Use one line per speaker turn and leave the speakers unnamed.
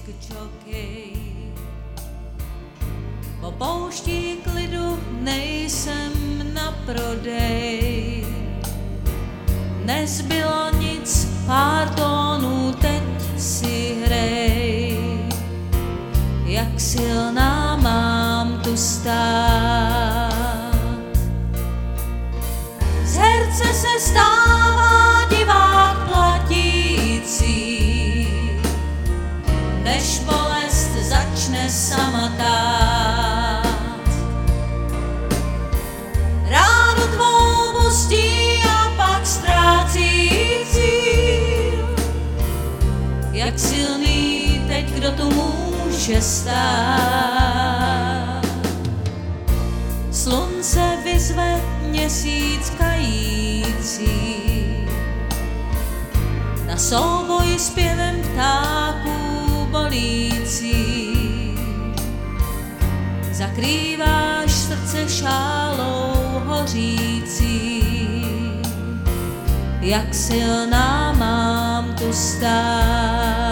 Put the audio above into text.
diskčokej. Po poušti klidu nejsem na prodej. Nezbylo nic, pár tónů teď si hrej. Jak silná mám tu stát. Z herce se stává divák platící, než bolest začne sama tát. Ráno tvou pustí a pak ztrácí cíl. Jak silný teď, kdo tu může stát. Slunce vyzve měsíc kající, na souboj zpěvem ptáků bolící. Zakrýváš srdce šálou hořící. Jak silná mám tu stát.